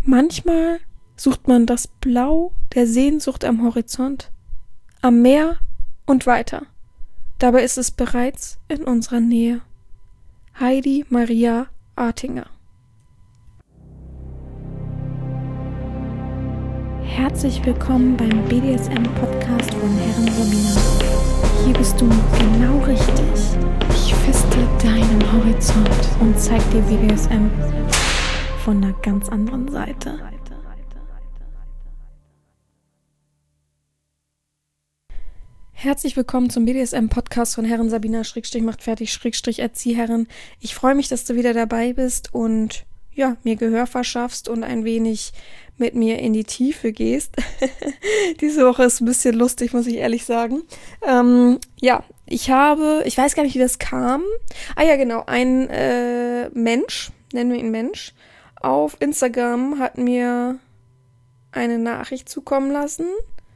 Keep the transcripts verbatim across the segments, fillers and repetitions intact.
Manchmal sucht man das Blau der Sehnsucht am Horizont, am Meer und weiter. Dabei ist es bereits in unserer Nähe. Heidi Maria Artinger. Herzlich willkommen beim B D S M-Podcast von Herren Sabina. Hier bist du genau richtig. Ich feste deinen Horizont und zeig dir B D S M von einer ganz anderen Seite. Herzlich willkommen zum B D S M-Podcast von Herren Sabina, Schrägstrich macht fertig, Schrägstrich Erzieherin. Ich freue mich, dass du wieder dabei bist und ja, mir Gehör verschaffst und ein wenig mit mir in die Tiefe gehst. Diese Woche ist ein bisschen lustig, muss ich ehrlich sagen. Ähm, ja, ich habe, ich weiß gar nicht, wie das kam. Ah ja, genau, ein äh, Mensch, nennen wir ihn Mensch, auf Instagram hat mir eine Nachricht zukommen lassen.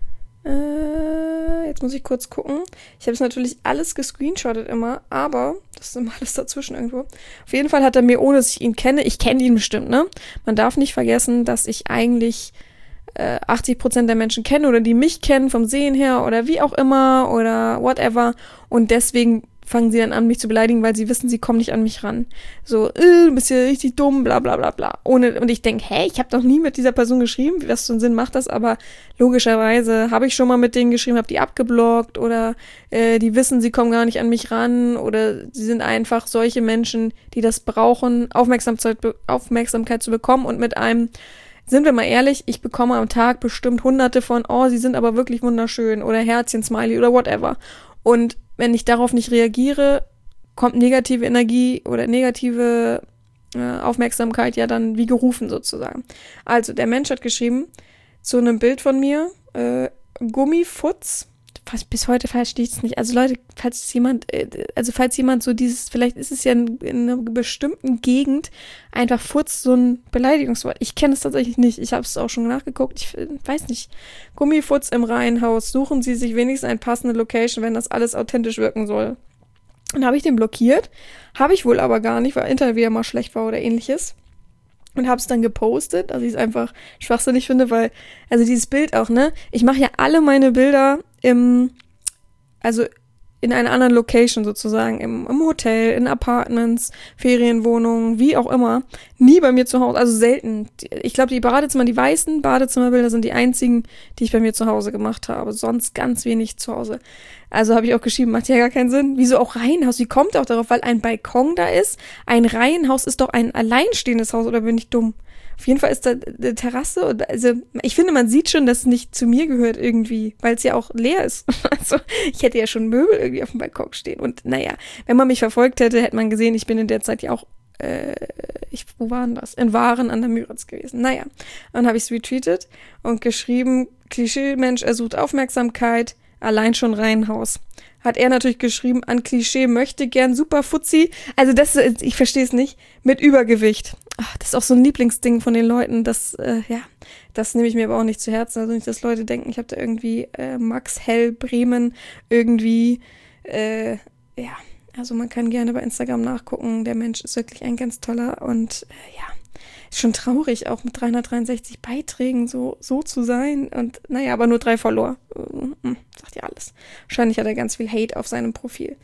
Äh, jetzt muss ich kurz gucken. Ich habe es natürlich alles gescreenshottet immer, aber das ist immer alles dazwischen irgendwo. Auf jeden Fall hat er mir, ohne dass ich ihn kenne, ich kenne ihn bestimmt, ne? Man darf nicht vergessen, dass ich eigentlich äh, achtzig Prozent der Menschen kenne oder die mich kennen vom Sehen her oder wie auch immer oder whatever und deswegen fangen sie dann an, mich zu beleidigen, weil sie wissen, sie kommen nicht an mich ran. So, äh, du bist ja richtig dumm, bla bla bla bla. Ohne, und ich denke, hey, ich habe doch nie mit dieser Person geschrieben, was für einen Sinn macht das, aber logischerweise habe ich schon mal mit denen geschrieben, habe die abgeblockt oder äh, die wissen, sie kommen gar nicht an mich ran oder sie sind einfach solche Menschen, die das brauchen, Aufmerksamkeit, Aufmerksamkeit zu bekommen und mit einem, sind wir mal ehrlich, ich bekomme am Tag bestimmt hunderte von, oh, sie sind aber wirklich wunderschön oder Herzchen, Smiley oder whatever. Und wenn ich darauf nicht reagiere, kommt negative Energie oder negative äh, Aufmerksamkeit ja dann wie gerufen sozusagen. Also, der Mensch hat geschrieben zu einem Bild von mir, äh, Gummifutz, fast bis heute verstehe ich es nicht. Also Leute, falls jemand, äh, also falls jemand so dieses, vielleicht ist es ja in, in einer bestimmten Gegend einfach Futz so ein Beleidigungswort. Ich kenne es tatsächlich nicht. Ich habe es auch schon nachgeguckt. Ich äh, weiß nicht. Gummifutz im Reihenhaus. Suchen Sie sich wenigstens eine passende Location, wenn das alles authentisch wirken soll. Dann habe ich den blockiert. Habe ich wohl aber gar nicht, weil Internet wieder mal schlecht war oder ähnliches. Und habe es dann gepostet, dass ich es einfach schwachsinnig finde, weil, also dieses Bild auch, ne? Ich mache ja alle meine Bilder im, also in einer anderen Location sozusagen, im, im Hotel, in Apartments, Ferienwohnungen, wie auch immer. Nie bei mir zu Hause, also selten. Ich glaube, die Badezimmer, die weißen Badezimmerbilder sind die einzigen, die ich bei mir zu Hause gemacht habe. Sonst ganz wenig zu Hause. Also habe ich auch geschrieben, macht ja gar keinen Sinn. Wieso auch Reihenhaus? Wie kommt auch darauf? Weil ein Balkon da ist. Ein Reihenhaus ist doch ein alleinstehendes Haus, oder bin ich dumm? Auf jeden Fall ist da eine Terrasse. Und also ich finde, man sieht schon, dass es nicht zu mir gehört irgendwie, weil es ja auch leer ist. Also ich hätte ja schon Möbel irgendwie auf dem Balkon stehen. Und naja, wenn man mich verfolgt hätte, hätte man gesehen, ich bin in der Zeit ja auch, äh, ich, wo waren das? In Waren an der Müritz gewesen. Naja, dann habe ich es retweetet und geschrieben, Klischee-Mensch, er sucht Aufmerksamkeit. Allein schon Reihenhaus. Hat er natürlich geschrieben, an Klischee möchte gern super Fuzzi. Also das, ich verstehe es nicht, mit Übergewicht. Ach, das ist auch so ein Lieblingsding von den Leuten. Das, äh, ja, das nehme ich mir aber auch nicht zu Herzen. Also nicht, dass Leute denken, ich habe da irgendwie äh, Max Hell Bremen irgendwie, äh, ja, also man kann gerne bei Instagram nachgucken. Der Mensch ist wirklich ein ganz toller und äh, ja, ist schon traurig, auch mit dreihundertdreiundsechzig Beiträgen so, so zu sein. Und naja, aber nur drei Follower. Hm, sagt ja alles. Wahrscheinlich hat er ganz viel Hate auf seinem Profil.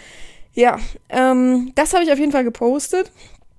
Ja, ähm, das habe ich auf jeden Fall gepostet.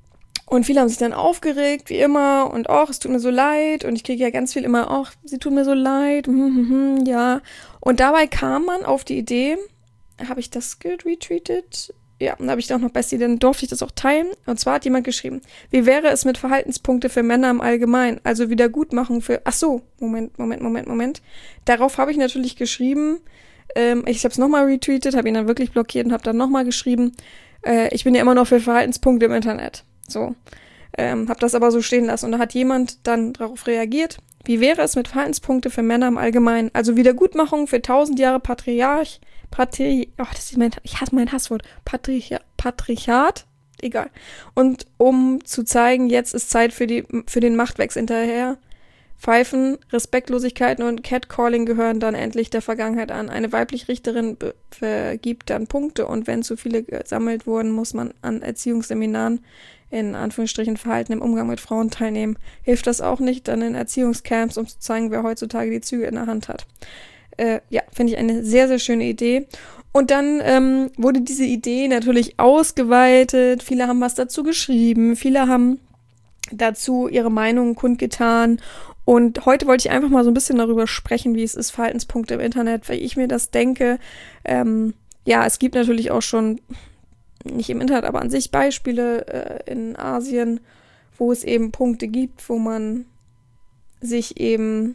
Und viele haben sich dann aufgeregt, wie immer. Und auch, es tut mir so leid. Und ich kriege ja ganz viel immer, ach, sie tut mir so leid. Hm, hm, hm, ja. Und dabei kam man auf die Idee, habe ich das retweetet? Ja, dann habe ich auch noch Bestie, dann durfte ich das auch teilen. Und zwar hat jemand geschrieben, wie wäre es mit Verhaltenspunkte für Männer im Allgemeinen? Also Wiedergutmachung für, ach so, Moment, Moment, Moment, Moment. Darauf habe ich natürlich geschrieben, ähm, ich habe es nochmal retweetet, habe ihn dann wirklich blockiert und habe dann nochmal geschrieben, äh, ich bin ja immer noch für Verhaltenspunkte im Internet. So, ähm, habe das aber so stehen lassen. Und da hat jemand dann darauf reagiert, wie wäre es mit Verhaltenspunkte für Männer im Allgemeinen? Also Wiedergutmachung für tausend Jahre Patriarch, Patri, oh, das ist mein, ich hasse mein Hasswort, Patriarch, Patriarchat, egal. Und um zu zeigen, jetzt ist Zeit für die, für den Machtwechsel hinterher, Pfeifen, Respektlosigkeiten und Catcalling gehören dann endlich der Vergangenheit an. Eine weibliche Richterin be- vergibt dann Punkte und wenn zu viele gesammelt wurden, muss man an Erziehungsseminaren in Anführungsstrichen Verhalten im Umgang mit Frauen teilnehmen. Hilft das auch nicht, dann in Erziehungscamps, um zu zeigen, wer heutzutage die Züge in der Hand hat. Äh, ja, finde ich eine sehr, sehr schöne Idee. Und dann ähm, wurde diese Idee natürlich ausgeweitet. Viele haben was dazu geschrieben. Viele haben dazu ihre Meinung kundgetan. Und heute wollte ich einfach mal so ein bisschen darüber sprechen, wie es ist, Verhaltenspunkte im Internet, weil ich mir das denke. Ähm, ja, es gibt natürlich auch schon, nicht im Internet, aber an sich Beispiele äh, in Asien, wo es eben Punkte gibt, wo man sich eben,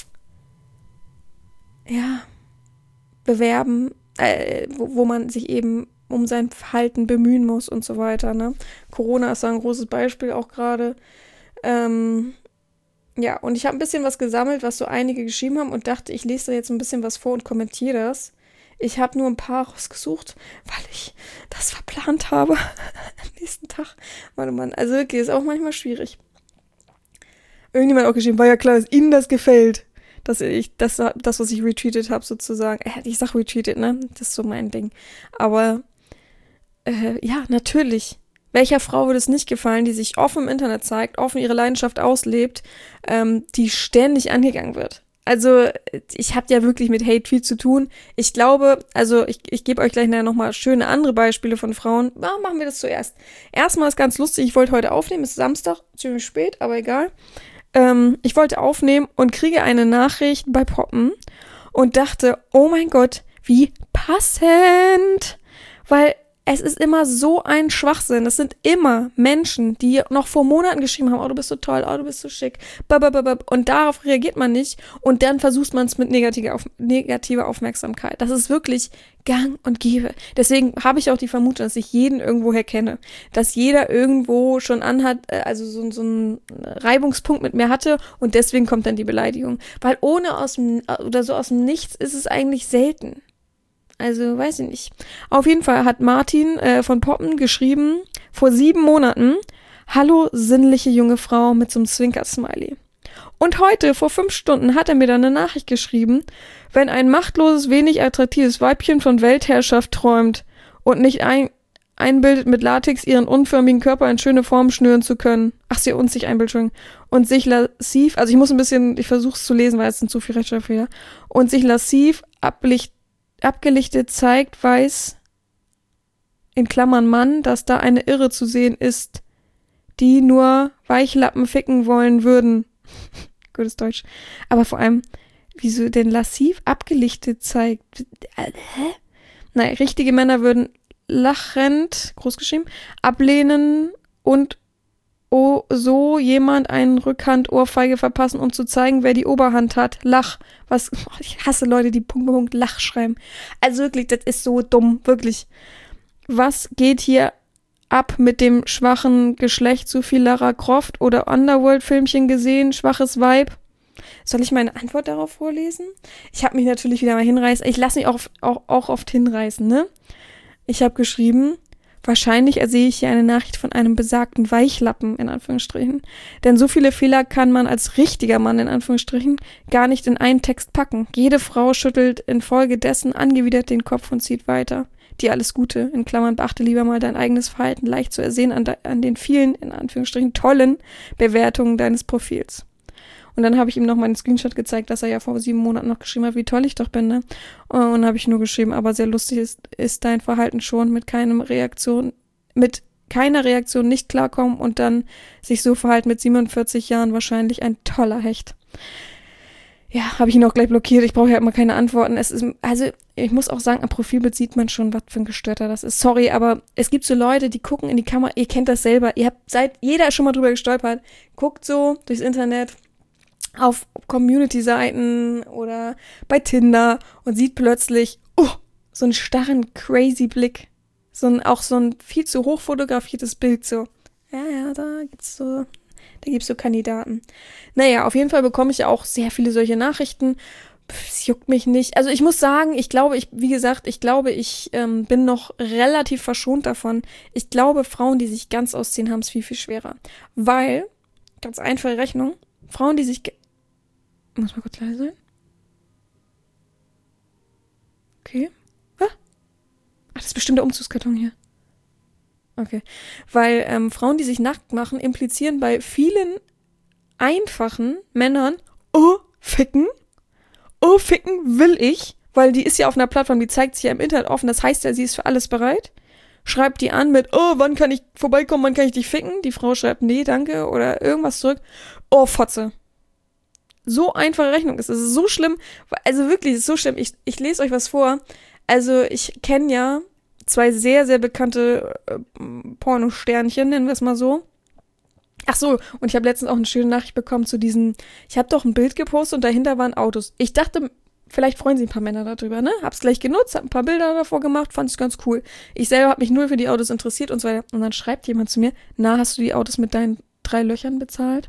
ja, bewerben, äh, wo, wo man sich eben um sein Verhalten bemühen muss und so weiter, ne? Corona ist da ein großes Beispiel auch gerade. Ähm, ja, und ich habe ein bisschen was gesammelt, was so einige geschrieben haben und dachte, ich lese da jetzt ein bisschen was vor und kommentiere das. Ich habe nur ein paar rausgesucht, weil ich das verplant habe am nächsten Tag. Mann, oh Mann, also wirklich, ist auch manchmal schwierig. Irgendjemand hat auch geschrieben, war ja klar, dass Ihnen das gefällt. Dass ich, das, das, was ich retweetet habe, sozusagen. Ich sag retweetet, ne? Das ist so mein Ding. Aber, äh, ja, natürlich. Welcher Frau würde es nicht gefallen, die sich offen im Internet zeigt, offen ihre Leidenschaft auslebt, ähm, die ständig angegangen wird? Also, ich habe ja wirklich mit Hate viel zu tun. Ich glaube, also ich, ich gebe euch gleich nachher nochmal schöne andere Beispiele von Frauen. Ja, machen wir das zuerst. Erstmal ist ganz lustig, ich wollte heute aufnehmen, es ist Samstag, ziemlich spät, aber egal. Ähm, ich wollte aufnehmen und kriege eine Nachricht bei Poppen und dachte, oh mein Gott, wie passend, weil es ist immer so ein Schwachsinn. Es sind immer Menschen, die noch vor Monaten geschrieben haben, oh, du bist so toll, oh, du bist so schick, babababab. Und darauf reagiert man nicht und dann versucht man es mit negativer, auf, negativer Aufmerksamkeit. Das ist wirklich gang und gäbe. Deswegen habe ich auch die Vermutung, dass ich jeden irgendwoher kenne. Dass jeder irgendwo schon anhat, also so, so einen Reibungspunkt mit mir hatte und deswegen kommt dann die Beleidigung. Weil ohne aus dem, oder so aus dem Nichts ist es eigentlich selten. Also, weiß ich nicht. Auf jeden Fall hat Martin äh, von Poppen geschrieben, vor sieben Monaten, hallo sinnliche junge Frau mit so einem Zwinker-Smiley. Und heute, vor fünf Stunden, hat er mir dann eine Nachricht geschrieben, wenn ein machtloses, wenig attraktives Weibchen von Weltherrschaft träumt und nicht ein, einbildet, mit Latex ihren unförmigen Körper in schöne Form schnüren zu können. Ach, sie und sich einbildet schon. Und sich lassiv, also ich muss ein bisschen, ich versuche es zu lesen, weil es sind zu viele Rechtschreibfehler, und sich lassiv ablicht abgelichtet zeigt, weiß, in Klammern Mann, dass da eine Irre zu sehen ist, die nur Weichlappen ficken wollen würden. Gutes Deutsch. Aber vor allem, wieso denn lassiv abgelichtet zeigt? Hä? Nein, richtige Männer würden lachend, großgeschrieben, ablehnen und oh, so jemand einen Rückhand-Ohrfeige verpassen, um zu zeigen, wer die Oberhand hat. Lach. Was? Ich hasse Leute, die Punkt, Punkt, Lach schreiben. Also wirklich, das ist so dumm. Wirklich. Was geht hier ab mit dem schwachen Geschlecht? Zu viel Lara Croft oder Underworld-Filmchen gesehen? Schwaches Weib? Soll ich meine Antwort darauf vorlesen? Ich habe mich natürlich wieder mal hinreißen. Ich lasse mich auch, auch, auch oft hinreißen, ne? Ich habe geschrieben, wahrscheinlich ersehe ich hier eine Nachricht von einem besagten Weichlappen, in Anführungsstrichen. Denn so viele Fehler kann man als richtiger Mann, in Anführungsstrichen, gar nicht in einen Text packen. Jede Frau schüttelt infolgedessen angewidert den Kopf und zieht weiter. Dir alles Gute, in Klammern, beachte lieber mal dein eigenes Verhalten, leicht zu ersehen an, de- an den vielen, in Anführungsstrichen, tollen Bewertungen deines Profils. Und dann habe ich ihm noch meinen Screenshot gezeigt, dass er ja vor sieben Monaten noch geschrieben hat, wie toll ich doch bin, ne? Und dann habe ich nur geschrieben, aber sehr lustig ist, ist dein Verhalten schon, mit keinem Reaktion, mit keiner Reaktion nicht klarkommen und dann sich so verhalten mit siebenundvierzig Jahren, wahrscheinlich ein toller Hecht. Ja, habe ich ihn auch gleich blockiert, ich brauche ja immer keine Antworten. Es ist, also ich muss auch sagen, am Profilbild sieht man schon, was für ein Gestörter das ist. Sorry, aber es gibt so Leute, die gucken in die Kamera, ihr kennt das selber, ihr habt seit, jeder ist schon mal drüber gestolpert, guckt so durchs Internet, auf Community-Seiten oder bei Tinder und sieht plötzlich, oh, so einen starren, crazy Blick. So ein, auch so ein viel zu hoch fotografiertes Bild, so. Ja, ja, da gibt's so, da gibt's so Kandidaten. Naja, auf jeden Fall bekomme ich ja auch sehr viele solche Nachrichten. Es juckt mich nicht. Also ich muss sagen, ich glaube, ich, wie gesagt, ich glaube, ich ähm, bin noch relativ verschont davon. Ich glaube, Frauen, die sich ganz ausziehen, haben es viel, viel schwerer. Weil, ganz einfache Rechnung, Frauen, die sich Muss mal kurz leise sein. Okay. Ah. Ach, das ist bestimmt der Umzugskarton hier. Okay. Weil ähm, Frauen, die sich nackt machen, implizieren bei vielen einfachen Männern, oh, ficken. Oh, ficken will ich. Weil die ist ja auf einer Plattform, die zeigt sich ja im Internet offen. Das heißt ja, sie ist für alles bereit. Schreibt die an mit, oh, wann kann ich vorbeikommen, wann kann ich dich ficken? Die Frau schreibt, nee, danke, oder irgendwas zurück. Oh, Fotze. So einfache Rechnung ist. Es ist so schlimm. Also wirklich, es ist so schlimm. Ich, ich lese euch was vor. Also ich kenne ja zwei sehr, sehr bekannte äh, Pornosternchen, nennen wir es mal so. Ach so, und ich habe letztens auch eine schöne Nachricht bekommen zu diesen, ich habe doch ein Bild gepostet und dahinter waren Autos. Ich dachte, vielleicht freuen sich ein paar Männer darüber, ne? Hab's gleich genutzt, hab ein paar Bilder davor gemacht, fand es ganz cool. Ich selber habe mich null für die Autos interessiert und so weiter. Und dann schreibt jemand zu mir, na, hast du die Autos mit deinen drei Löchern bezahlt?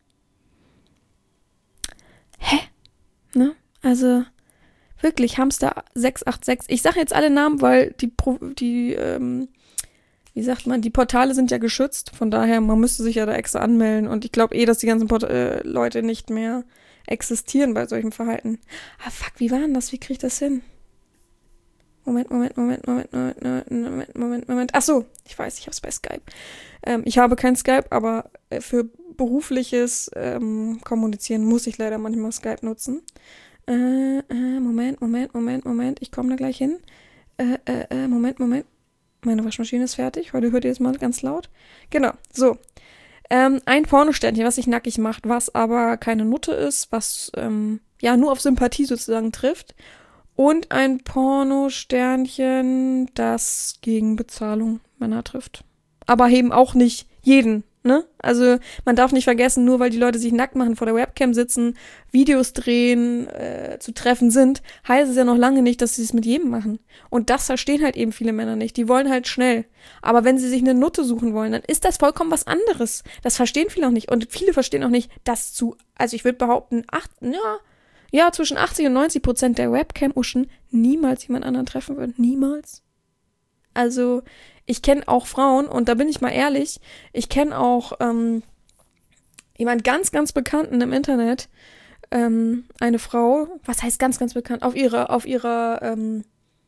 Hä? Ne? Also, wirklich, Hamster sechs acht sechs. Ich sage jetzt alle Namen, weil die, Pro, die ähm, wie sagt man, die Portale sind ja geschützt. Von daher, man müsste sich ja da extra anmelden. Und ich glaube eh, dass die ganzen Port- äh, Leute nicht mehr existieren bei solchem Verhalten. Ah, fuck, wie war denn das? Wie kriege ich das hin? Moment, Moment, Moment, Moment, Moment, Moment, Moment, Moment. Ach so, ich weiß, ich habe es bei Skype. Ähm, ich habe kein Skype, aber für berufliches ähm, Kommunizieren muss ich leider manchmal Skype nutzen. Äh, äh, Moment, Moment, Moment, Moment. Ich komme da gleich hin. Äh, äh, äh, Moment, Moment. Meine Waschmaschine ist fertig. Heute hört ihr es mal ganz laut. Genau, so. Ähm, ein Pornosternchen, was sich nackig macht, was aber keine Nutte ist, was ähm, ja nur auf Sympathie sozusagen trifft. Und ein Pornosternchen, das gegen Bezahlung Männer trifft. Aber eben auch nicht jeden, ne? Also man darf nicht vergessen, nur weil die Leute sich nackt machen, vor der Webcam sitzen, Videos drehen, äh, zu treffen sind, heißt es ja noch lange nicht, dass sie es mit jedem machen. Und das verstehen halt eben viele Männer nicht. Die wollen halt schnell. Aber wenn sie sich eine Nutte suchen wollen, dann ist das vollkommen was anderes. Das verstehen viele auch nicht. Und viele verstehen auch nicht, dass zu, also ich würde behaupten, acht, ja, ja, zwischen achtzig und neunzig Prozent der Webcam-Uschen niemals jemand anderen treffen würden. Niemals. Also, ich kenne auch Frauen, und da bin ich mal ehrlich, ich kenne auch ähm, jemand ganz, ganz Bekannten im Internet, ähm, eine Frau, was heißt ganz, ganz bekannt, auf ihrer, auf ihrer, ähm,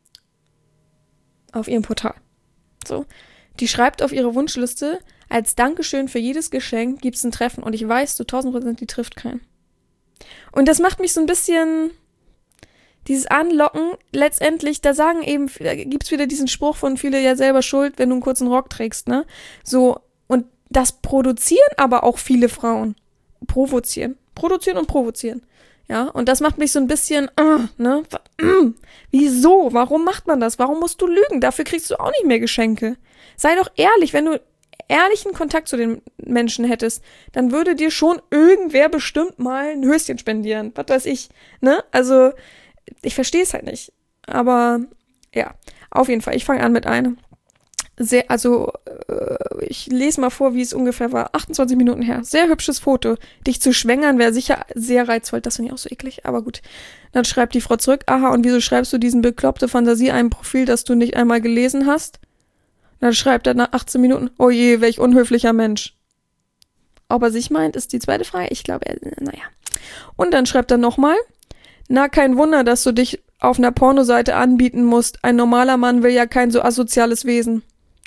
auf ihrem Portal. So, die schreibt auf ihre Wunschliste, als Dankeschön für jedes Geschenk gibt's ein Treffen, und ich weiß zu tausend Prozent, die trifft keinen. Und das macht mich so ein bisschen, dieses Anlocken, letztendlich, da sagen eben, da gibt's wieder diesen Spruch von viele ja selber schuld, wenn du einen kurzen Rock trägst, ne? So, und das produzieren aber auch viele Frauen. Provozieren. Produzieren und provozieren. Ja, und das macht mich so ein bisschen, uh, ne? Mm, wieso? Warum macht man das? Warum musst du lügen? Dafür kriegst du auch nicht mehr Geschenke. Sei doch ehrlich, wenn du ehrlichen Kontakt zu den Menschen hättest, dann würde dir schon irgendwer bestimmt mal ein Höschen spendieren. Was weiß ich, ne? Also, ich verstehe es halt nicht. Aber, ja, auf jeden Fall. Ich fange an mit einem. Sehr, also, äh, ich lese mal vor, wie es ungefähr war. achtundzwanzig Minuten her. Sehr hübsches Foto. Dich zu schwängern wäre sicher sehr reizvoll. Das finde ich auch so eklig, aber gut. Dann schreibt die Frau zurück, aha, und wieso schreibst du diesen bekloppte Fantasie einem Profil, das du nicht einmal gelesen hast? Dann schreibt er nach achtzehn Minuten, oh je, welch unhöflicher Mensch. Ob er sich meint, ist die zweite Frage. Ich glaube, er, naja. Und dann schreibt er nochmal, na, kein Wunder, dass du dich auf einer Pornoseite anbieten musst. Ein normaler Mann will ja kein so asoziales Wesen.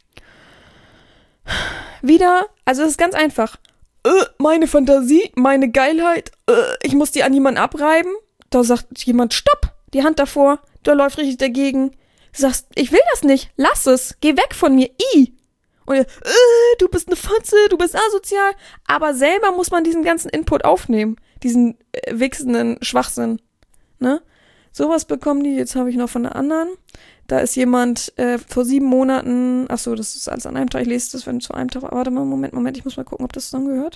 Wieder, also es ist ganz einfach. Äh, meine Fantasie, meine Geilheit, äh, ich muss die an jemanden abreiben. Da sagt jemand, stopp, die Hand davor, da läuft richtig dagegen. Du sagst, ich will das nicht, lass es, geh weg von mir, i. Und ihr, äh, du bist eine Fotze, du bist asozial. Aber selber muss man diesen ganzen Input aufnehmen, diesen äh, wichsenden Schwachsinn. Ne? Sowas bekommen die, jetzt habe ich noch von der anderen. Da ist jemand äh, vor sieben Monaten, ach so, das ist alles an einem Tag, ich lese das, wenn zu einem Tag, warte mal, Moment, Moment, ich muss mal gucken, ob das zusammengehört.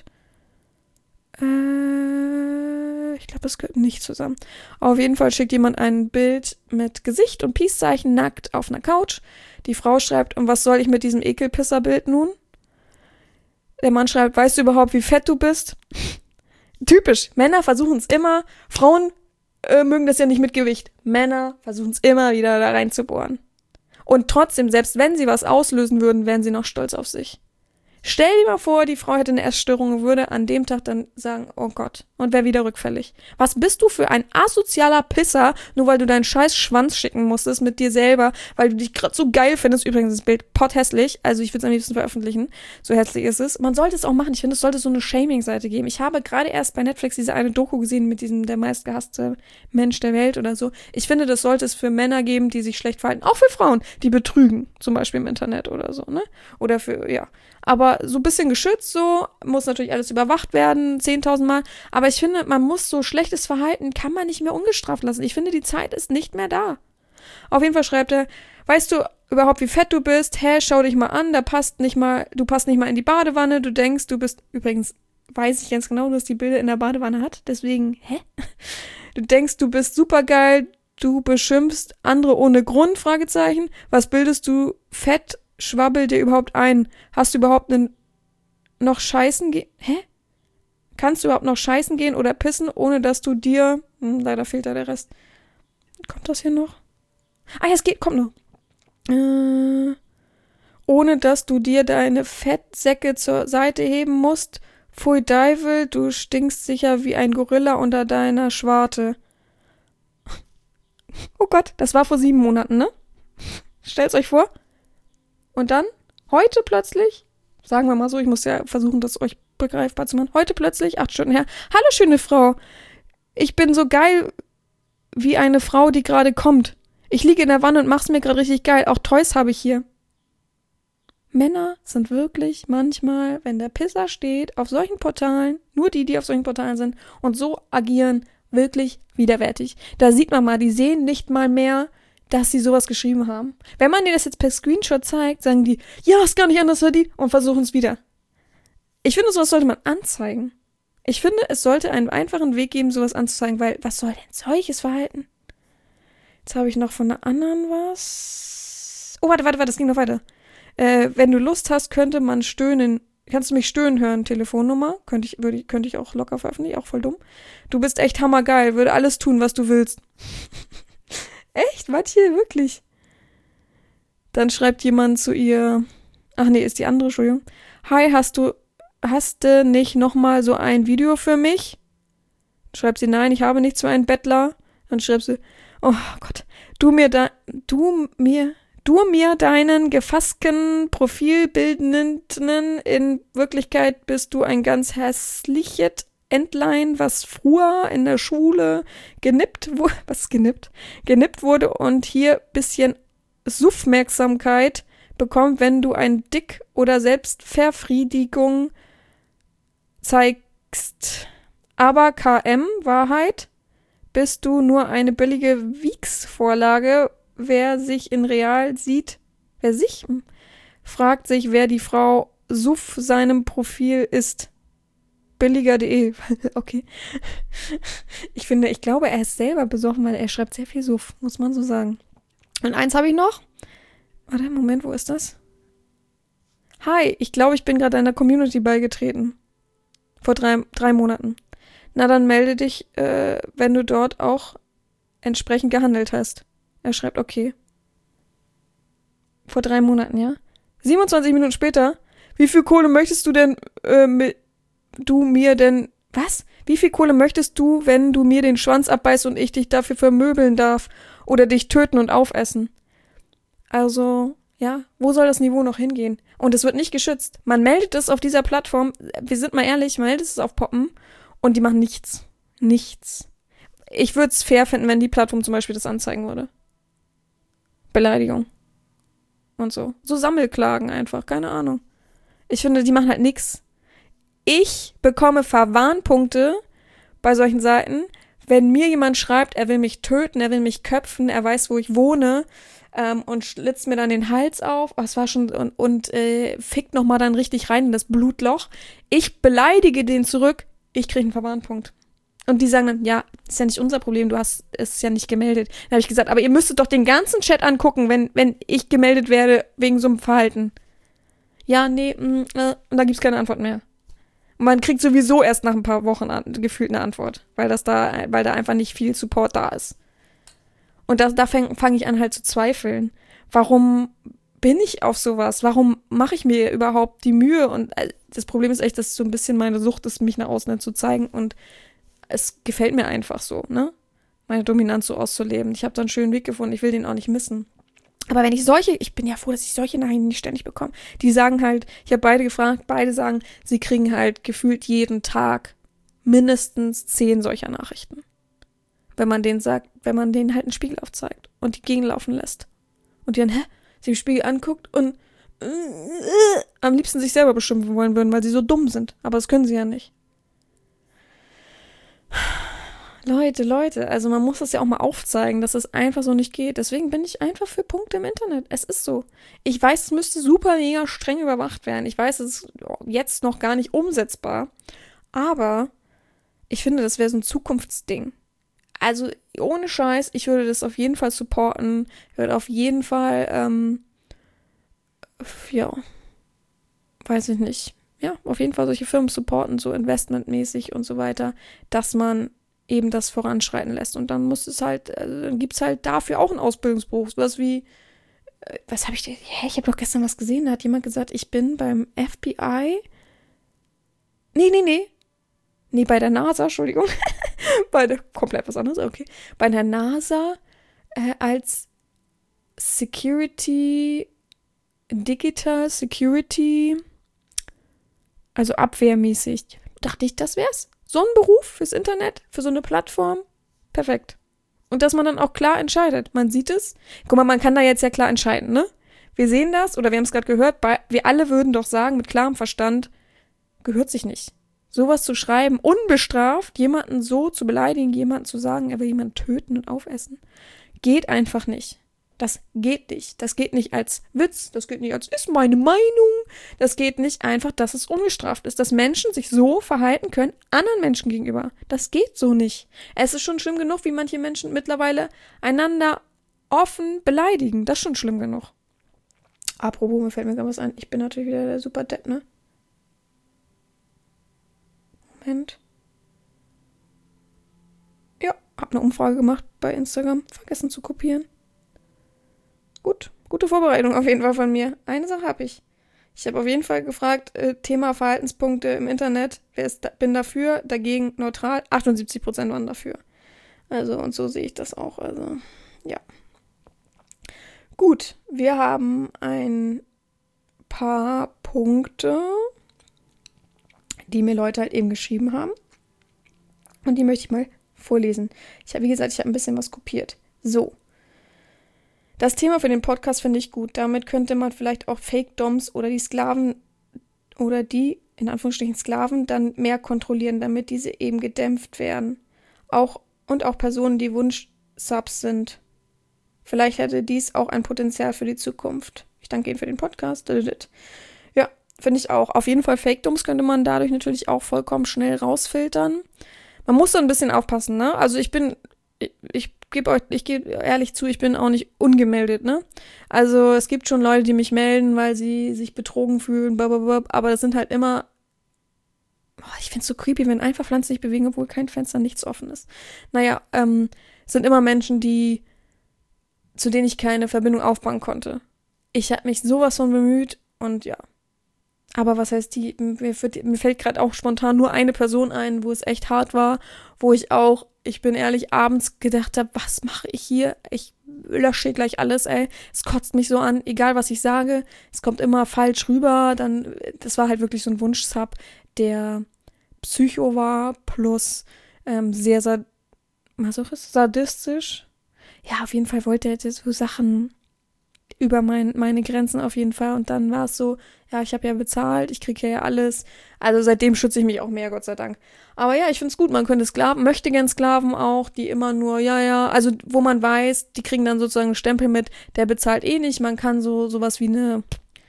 Äh, ich glaube, das gehört nicht zusammen. Auf jeden Fall schickt jemand ein Bild mit Gesicht und Peace-Zeichen nackt auf einer Couch. Die Frau schreibt, und was soll ich mit diesem Ekelpisser-Bild nun? Der Mann schreibt, weißt du überhaupt, wie fett du bist? Typisch, Männer versuchen es immer, Frauen äh, mögen das ja nicht mit Gewicht. Männer versuchen es immer wieder da reinzubohren. Und trotzdem, selbst wenn sie was auslösen würden, wären sie noch stolz auf sich. Stell dir mal vor, die Frau hätte eine Essstörung und würde an dem Tag dann sagen, oh Gott, und wäre wieder rückfällig. Was bist du für ein asozialer Pisser, nur weil du deinen scheiß Schwanz schicken musstest mit dir selber, weil du dich gerade so geil findest. Übrigens, das Bild potthässlich, also ich würde es am liebsten veröffentlichen, so hässlich ist es. Man sollte es auch machen, ich finde, es sollte so eine Shaming-Seite geben. Ich habe gerade erst bei Netflix diese eine Doku gesehen mit diesem der meistgehasste Mensch der Welt oder so. Ich finde, das sollte es für Männer geben, die sich schlecht verhalten, auch für Frauen, die betrügen, zum Beispiel im Internet oder so, ne? Oder für, ja. Aber so ein bisschen geschützt, so, muss natürlich alles überwacht werden, zehntausend Mal. Aber ich finde, man muss so schlechtes Verhalten, kann man nicht mehr ungestraft lassen. Ich finde, die Zeit ist nicht mehr da. Auf jeden Fall schreibt er, weißt du überhaupt, wie fett du bist? Hä, schau dich mal an, da passt nicht mal, du passt nicht mal in die Badewanne, du denkst, du bist, übrigens weiß ich ganz genau, dass die Bilder in der Badewanne hat, deswegen, hä? Du denkst, du bist supergeil, du beschimpfst andere ohne Grund, Fragezeichen. Was bildest du fett? Schwabbel dir überhaupt ein? Hast du überhaupt einen noch scheißen gehen? Hä? Kannst du überhaupt noch scheißen gehen oder pissen, ohne dass du dir... Hm, leider fehlt da der Rest. Kommt das hier noch? Ah ja, es geht, kommt noch. Äh, ohne dass du dir deine Fettsäcke zur Seite heben musst. Pfui Deivel, du stinkst sicher wie ein Gorilla unter deiner Schwarte. Oh Gott, das war vor sieben Monaten, ne? Stellt's euch vor. Und dann, heute plötzlich, sagen wir mal so, ich muss ja versuchen, das euch begreifbar zu machen, heute plötzlich, acht Stunden her, hallo schöne Frau, ich bin so geil wie eine Frau, die gerade kommt. Ich liege in der Wanne und mach's mir gerade richtig geil, auch Toys habe ich hier. Männer sind wirklich manchmal, wenn der Pisser steht, auf solchen Portalen, nur die, die auf solchen Portalen sind und so agieren, wirklich widerwärtig. Da sieht man mal, die sehen nicht mal mehr, dass sie sowas geschrieben haben. Wenn man dir das jetzt per Screenshot zeigt, sagen die, ja, ist gar nicht anders verdient und versuchen es wieder. Ich finde, sowas sollte man anzeigen. Ich finde, es sollte einen einfachen Weg geben, sowas anzuzeigen, weil was soll denn solches Verhalten? Jetzt habe ich noch von einer anderen was. Oh, warte, warte, warte, das ging noch weiter. Äh, wenn du Lust hast, könnte man stöhnen. Kannst du mich stöhnen hören? Telefonnummer. Könnte ich, würde, könnte ich auch locker veröffentlichen, auch voll dumm. Du bist echt hammergeil, würde alles tun, was du willst. Echt? Manche wirklich? Dann schreibt jemand zu ihr, ach nee, ist die andere, Entschuldigung. Hi, hast du, hast du nicht nochmal so ein Video für mich? Schreibt sie, nein, ich habe nichts für einen Bettler. Dann schreibt sie, oh Gott, du mir da, du mir, du mir deinen gefassten Profilbildenden, in Wirklichkeit bist du ein ganz hässliches Entlein, was früher in der Schule genippt wurde, was genippt, genippt wurde und hier bisschen Suffmerksamkeit bekommt, wenn du ein Dick- oder Selbstverfriedigung zeigst. Aber K M, Wahrheit, bist du nur eine billige Wieks-Vorlage. Wer sich in real sieht, wer sich, fragt sich, wer die Frau Suff seinem Profil ist. billiger punkt de. Okay. Ich finde, ich glaube, er ist selber besoffen, weil er schreibt sehr viel Suff, muss man so sagen. Und eins habe ich noch. Warte, Moment, wo ist das? Hi, ich glaube, ich bin gerade einer Community beigetreten. Vor drei, drei Monaten. Na, dann melde dich, äh, wenn du dort auch entsprechend gehandelt hast. Er schreibt, okay. Vor drei Monaten, ja? siebenundzwanzig Minuten später. Wie viel Kohle möchtest du denn, äh, mit, du mir denn, was? Wie viel Kohle möchtest du, wenn du mir den Schwanz abbeißt und ich dich dafür vermöbeln darf? Oder dich töten und aufessen? Also, ja, wo soll das Niveau noch hingehen? Und es wird nicht geschützt. Man meldet es auf dieser Plattform, wir sind mal ehrlich, man meldet es auf Poppen und die machen nichts. Nichts. Ich würde es fair finden, wenn die Plattform zum Beispiel das anzeigen würde. Beleidigung. Und so. So Sammelklagen einfach, keine Ahnung. Ich finde, die machen halt nichts. Ich bekomme Verwarnpunkte bei solchen Seiten, wenn mir jemand schreibt, er will mich töten, er will mich köpfen, er weiß, wo ich wohne, ähm, und schlitzt mir dann den Hals auf, oh, es war schon, und, und äh, fickt nochmal dann richtig rein in das Blutloch. Ich beleidige den zurück, ich kriege einen Verwarnpunkt. Und die sagen dann, ja, ist ja nicht unser Problem, du hast es ja nicht gemeldet. Dann habe ich gesagt, aber ihr müsstet doch den ganzen Chat angucken, wenn, wenn ich gemeldet werde wegen so einem Verhalten. Ja, nee, mh, äh, und da gibt's keine Antwort mehr. Und man kriegt sowieso erst nach ein paar Wochen an, gefühlt eine Antwort, weil das da, weil da einfach nicht viel Support da ist. Und das, da fange fang ich an halt zu zweifeln. Warum bin ich auf sowas? Warum mache ich mir überhaupt die Mühe? Und äh, das Problem ist echt, dass so ein bisschen meine Sucht ist, mich nach außen zu zeigen. Und es gefällt mir einfach so, ne? Meine Dominanz so auszuleben. Ich habe da einen schönen Weg gefunden. Ich will den auch nicht missen. Aber wenn ich solche, ich bin ja froh, dass ich solche Nachrichten nicht ständig bekomme. Die sagen halt, ich habe beide gefragt, beide sagen, sie kriegen halt gefühlt jeden Tag mindestens zehn solcher Nachrichten. Wenn man denen sagt, wenn man denen halt einen Spiegel aufzeigt und die gegenlaufen lässt. Und die dann, hä, sich im Spiegel anguckt und äh, äh, am liebsten sich selber beschimpfen wollen würden, weil sie so dumm sind. Aber das können sie ja nicht. Leute, Leute, also man muss das ja auch mal aufzeigen, dass es einfach so nicht geht. Deswegen bin ich einfach für Punkte im Internet. Es ist so. Ich weiß, es müsste super mega streng überwacht werden. Ich weiß, es ist jetzt noch gar nicht umsetzbar. Aber ich finde, das wäre so ein Zukunftsding. Also ohne Scheiß, ich würde das auf jeden Fall supporten. Ich würde auf jeden Fall, ähm, ja, weiß ich nicht. Ja, auf jeden Fall solche Firmen supporten, so investmentmäßig und so weiter, dass man eben das voranschreiten lässt. Und dann muss es halt, also dann gibt es halt dafür auch einen Ausbildungsberuf. Was wie, äh, was habe ich denn, hä, ich habe doch gestern was gesehen, da hat jemand gesagt, ich bin beim F B I. Nee, nee, nee. Nee, bei der NASA, Entschuldigung. bei der, komplett was anderes, okay. Bei der NASA äh, als Security, Digital Security, also abwehrmäßig. Dachte ich, das wär's. So ein Beruf fürs Internet, für so eine Plattform, perfekt. Und dass man dann auch klar entscheidet. Man sieht es. Guck mal, man kann da jetzt ja klar entscheiden, ne? Wir sehen das, oder wir haben es gerade gehört, bei, wir alle würden doch sagen, mit klarem Verstand, gehört sich nicht. Sowas zu schreiben, unbestraft, jemanden so zu beleidigen, jemanden zu sagen, er will jemanden töten und aufessen, geht einfach nicht. Das geht nicht. Das geht nicht als Witz, das geht nicht als, ist meine Meinung. Das geht nicht einfach, dass es ungestraft ist, dass Menschen sich so verhalten können, anderen Menschen gegenüber. Das geht so nicht. Es ist schon schlimm genug, wie manche Menschen mittlerweile einander offen beleidigen. Das ist schon schlimm genug. Apropos, mir fällt mir gerade was ein. Ich bin natürlich wieder der super Depp, ne? Moment. Ja, hab eine Umfrage gemacht bei Instagram. Vergessen zu kopieren. Gut, gute Vorbereitung auf jeden Fall von mir. Eine Sache habe ich. Ich habe auf jeden Fall gefragt, äh, Thema Verhaltenspunkte im Internet. Wer ist da, bin dafür, dagegen neutral. achtundsiebzig Prozent waren dafür. Also, und so sehe ich das auch. Also, ja. Gut, wir haben ein paar Punkte, die mir Leute halt eben geschrieben haben. Und die möchte ich mal vorlesen. Ich habe, wie gesagt, ich habe ein bisschen was kopiert. So. Das Thema für den Podcast finde ich gut. Damit könnte man vielleicht auch Fake-Doms oder die Sklaven oder die, in Anführungsstrichen Sklaven, dann mehr kontrollieren, damit diese eben gedämpft werden. Auch und auch Personen, die Wunsch-Subs sind. Vielleicht hätte dies auch ein Potenzial für die Zukunft. Ich danke Ihnen für den Podcast. Ja, finde ich auch. Auf jeden Fall Fake-Doms könnte man dadurch natürlich auch vollkommen schnell rausfiltern. Man muss so ein bisschen aufpassen, ne? Also ich bin, ich, ich gebe euch, ich gebe ehrlich zu, ich bin auch nicht ungemeldet, ne? Also es gibt schon Leute, die mich melden, weil sie sich betrogen fühlen, blablabla, aber das sind halt immer, oh, ich finde es so creepy, wenn einfach Pflanzen sich bewegen, obwohl kein Fenster, nichts offen ist. Naja, ähm, es sind immer Menschen, die, zu denen ich keine Verbindung aufbauen konnte. Ich habe mich sowas von bemüht und ja. Aber was heißt die, mir, mir fällt gerade auch spontan nur eine Person ein, wo es echt hart war, wo ich auch, ich bin ehrlich, abends gedacht habe, was mache ich hier? Ich lösche gleich alles, ey. Es kotzt mich so an, egal was ich sage. Es kommt immer falsch rüber. Dann, das war halt wirklich so ein Wunsch-Sub, der Psycho war, plus ähm, sehr sad- masochistisch, sadistisch. Ja, auf jeden Fall wollte er so Sachen über mein, meine Grenzen auf jeden Fall. Und dann war es so, ja, ich habe ja bezahlt, ich kriege ja alles. Also seitdem schütze ich mich auch mehr, Gott sei Dank. Aber ja, ich finde es gut, man könnte Sklaven, möchte gern Sklaven auch, die immer nur, ja, ja, also wo man weiß, die kriegen dann sozusagen einen Stempel mit, der bezahlt eh nicht. Man kann so sowas wie eine,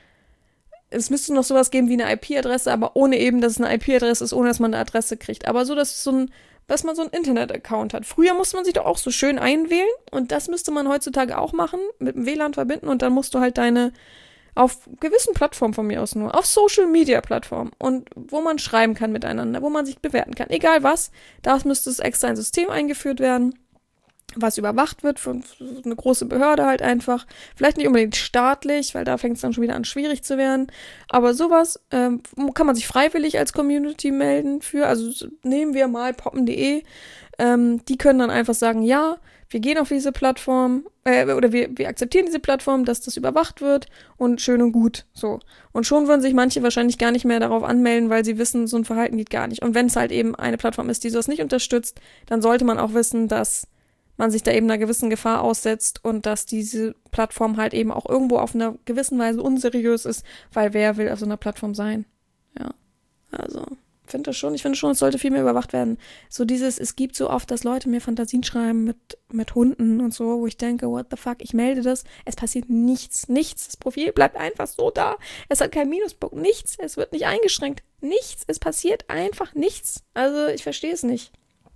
es müsste noch sowas geben wie eine I P-Adresse, aber ohne eben, dass es eine I P-Adresse ist, ohne dass man eine Adresse kriegt. Aber so, dass so ein, dass man so einen Internet-Account hat. Früher musste man sich doch auch so schön einwählen und das müsste man heutzutage auch machen, mit dem W L A N verbinden und dann musst du halt deine, auf gewissen Plattformen von mir aus nur, auf Social-Media-Plattformen und wo man schreiben kann miteinander, wo man sich bewerten kann, egal was, da müsste es extra ein System eingeführt werden was überwacht wird von eine große Behörde halt einfach. Vielleicht nicht unbedingt staatlich, weil da fängt es dann schon wieder an, schwierig zu werden. Aber sowas ähm, kann man sich freiwillig als Community melden für. Also nehmen wir mal poppen punkt de. Ähm, die können dann einfach sagen, ja, wir gehen auf diese Plattform äh, oder wir, wir akzeptieren diese Plattform, dass das überwacht wird und schön und gut. So. Und schon würden sich manche wahrscheinlich gar nicht mehr darauf anmelden, weil sie wissen, so ein Verhalten geht gar nicht. Und wenn es halt eben eine Plattform ist, die sowas nicht unterstützt, dann sollte man auch wissen, dass man sich da eben einer gewissen Gefahr aussetzt und dass diese Plattform halt eben auch irgendwo auf einer gewissen Weise unseriös ist, weil wer will auf so einer Plattform sein? Ja, also, ich finde das schon, ich finde schon, es sollte viel mehr überwacht werden. So dieses, es gibt so oft, dass Leute mir Fantasien schreiben mit, mit Hunden und so, wo ich denke, what the fuck, ich melde das, es passiert nichts, nichts, das Profil bleibt einfach so da, es hat keinen Minuspunkt, nichts, es wird nicht eingeschränkt, nichts, es passiert einfach nichts. Also, ich verstehe es nicht.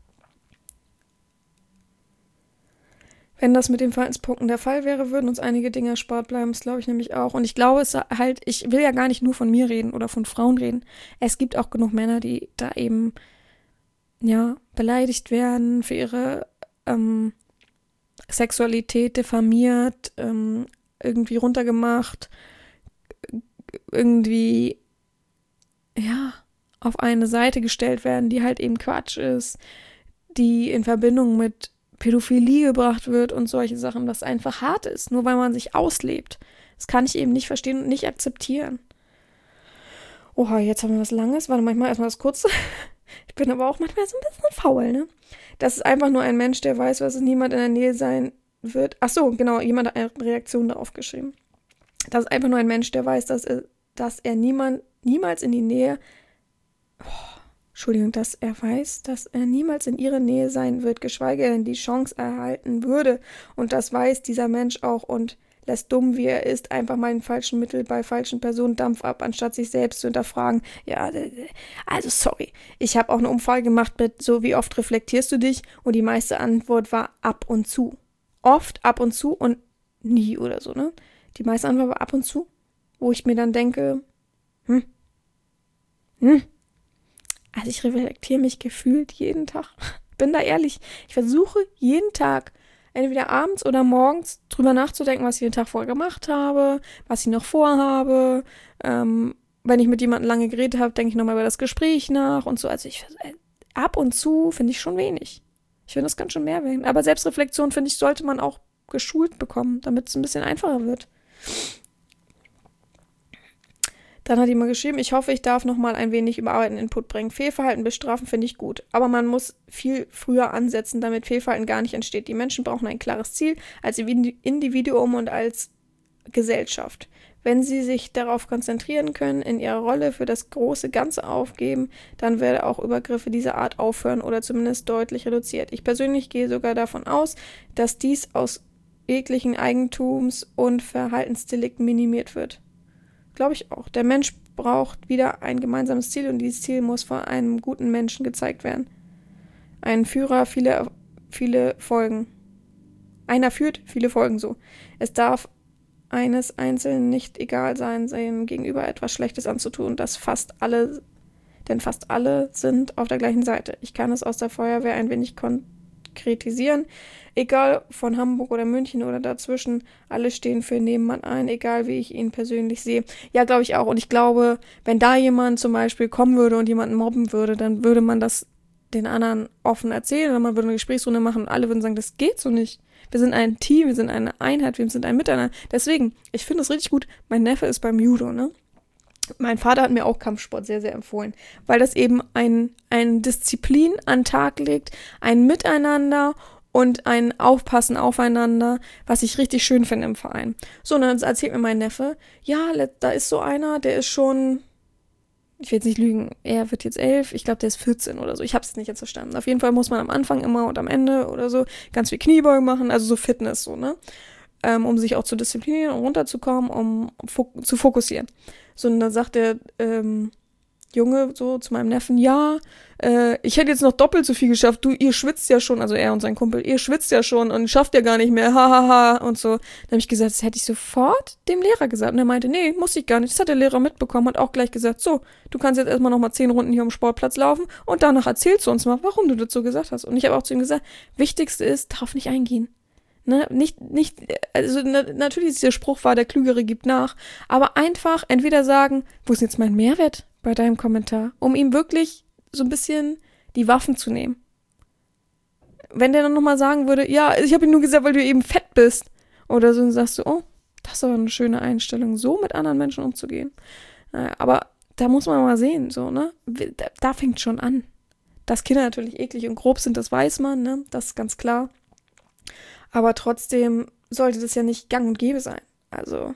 Wenn das mit den Verhaltenspunkten der Fall wäre, würden uns einige Dinge erspart bleiben. Das glaube ich nämlich auch. Und ich glaube, es halt, ich will ja gar nicht nur von mir reden oder von Frauen reden. Es gibt auch genug Männer, die da eben, ja, beleidigt werden für ihre ähm, Sexualität, diffamiert, ähm, irgendwie runtergemacht, irgendwie, ja, auf eine Seite gestellt werden, die halt eben Quatsch ist, die in Verbindung mit Pädophilie gebracht wird und solche Sachen, was einfach hart ist, nur weil man sich auslebt. Das kann ich eben nicht verstehen und nicht akzeptieren. Oha, jetzt haben wir was Langes. Warte, manchmal erstmal das Kurze. Ich bin aber auch manchmal so ein bisschen faul, ne? Das ist einfach nur ein Mensch, der weiß, was es niemand in der Nähe sein wird. Ach so, genau, jemand hat eine Reaktion darauf geschrieben. Das ist einfach nur ein Mensch, der weiß, dass er, dass er niemand, niemals in die Nähe... Oh, Entschuldigung, dass er weiß, dass er niemals in ihrer Nähe sein wird, geschweige denn die Chance erhalten würde. Und das weiß dieser Mensch auch und lässt dumm, wie er ist, einfach mal in falschen Mittel bei falschen Personen Dampf ab, anstatt sich selbst zu hinterfragen. Ja, also sorry. Ich habe auch eine Umfrage gemacht mit so, wie oft reflektierst du dich? Und die meiste Antwort war ab und zu. Oft, ab und zu und nie oder so, ne? Die meiste Antwort war ab und zu, wo ich mir dann denke, hm, hm, also ich reflektiere mich gefühlt jeden Tag. Bin da ehrlich. Ich versuche jeden Tag, entweder abends oder morgens, drüber nachzudenken, was ich den Tag vorher gemacht habe, was ich noch vorhabe. Ähm, wenn ich mit jemandem lange geredet habe, denke ich nochmal über das Gespräch nach und so. Also ich ab und zu finde ich schon wenig. Ich finde, das kann schon mehr werden. Aber Selbstreflexion, finde ich, sollte man auch geschult bekommen, damit es ein bisschen einfacher wird. Dann hat jemand geschrieben, ich hoffe, ich darf noch mal ein wenig überarbeiten Input bringen. Fehlverhalten bestrafen finde ich gut, aber man muss viel früher ansetzen, damit Fehlverhalten gar nicht entsteht. Die Menschen brauchen ein klares Ziel als Individuum und als Gesellschaft. Wenn sie sich darauf konzentrieren können, in ihrer Rolle für das große Ganze aufgeben, dann werde auch Übergriffe dieser Art aufhören oder zumindest deutlich reduziert. Ich persönlich gehe sogar davon aus, dass dies aus jeglichen Eigentums- und Verhaltensdelikten minimiert wird. Glaube ich auch. Der Mensch braucht wieder ein gemeinsames Ziel und dieses Ziel muss von einem guten Menschen gezeigt werden. Ein Führer, viele, viele Folgen. Einer führt, viele Folgen so. Es darf eines Einzelnen nicht egal sein, seinem Gegenüber etwas Schlechtes anzutun, das fast alle, denn fast alle sind auf der gleichen Seite. Ich kann es aus der Feuerwehr ein wenig konkretisieren. Egal von Hamburg oder München oder dazwischen, alle stehen für Nebenmann ein, egal wie ich ihn persönlich sehe. Ja, glaube ich auch. Und ich glaube, wenn da jemand zum Beispiel kommen würde und jemanden mobben würde, dann würde man das den anderen offen erzählen oder man würde eine Gesprächsrunde machen und alle würden sagen, das geht so nicht. Wir sind ein Team, wir sind eine Einheit, wir sind ein Miteinander. Deswegen, ich finde es richtig gut. Mein Neffe ist beim Judo, ne? Mein Vater hat mir auch Kampfsport sehr, sehr empfohlen, weil das eben ein, ein Disziplin an den Tag legt, ein Miteinander und ein Aufpassen aufeinander, was ich richtig schön finde im Verein. So, und dann erzählt mir mein Neffe, ja, da ist so einer, der ist schon, ich will jetzt nicht lügen, er wird jetzt elf, ich glaube, der ist vierzehn oder so. Ich habe es nicht jetzt verstanden. Auf jeden Fall muss man am Anfang immer und am Ende oder so ganz viel Kniebeugen machen, also so Fitness, so, ne? Ähm, um sich auch zu disziplinieren und runterzukommen, um fo- zu fokussieren. So, und dann sagt er, ähm, Junge so zu meinem Neffen, ja, äh, ich hätte jetzt noch doppelt so viel geschafft, du, ihr schwitzt ja schon, also er und sein Kumpel, ihr schwitzt ja schon und schafft ja gar nicht mehr, hahaha, ha, ha, und so. Dann habe ich gesagt, das hätte ich sofort dem Lehrer gesagt. Und er meinte, nee, muss ich gar nicht. Das hat der Lehrer mitbekommen, hat auch gleich gesagt, so, du kannst jetzt erstmal nochmal zehn Runden hier am Sportplatz laufen und danach erzählst du uns mal, warum du das so gesagt hast. Und ich habe auch zu ihm gesagt, Wichtigste ist, darauf nicht eingehen. Ne, nicht, nicht, also na, natürlich ist der Spruch wahr, der Klügere gibt nach, aber einfach entweder sagen, wo ist jetzt mein Mehrwert bei deinem Kommentar, um ihm wirklich so ein bisschen die Waffen zu nehmen. Wenn der dann nochmal sagen würde, ja, ich habe ihm nur gesagt, weil du eben fett bist, oder so, dann sagst du, oh, das ist aber eine schöne Einstellung, so mit anderen Menschen umzugehen. Naja, aber da muss man mal sehen, so, ne, da, da fängt schon an. Dass Kinder natürlich eklig und grob sind, das weiß man, ne, das ist ganz klar. Aber trotzdem sollte das ja nicht gang und gäbe sein. Also,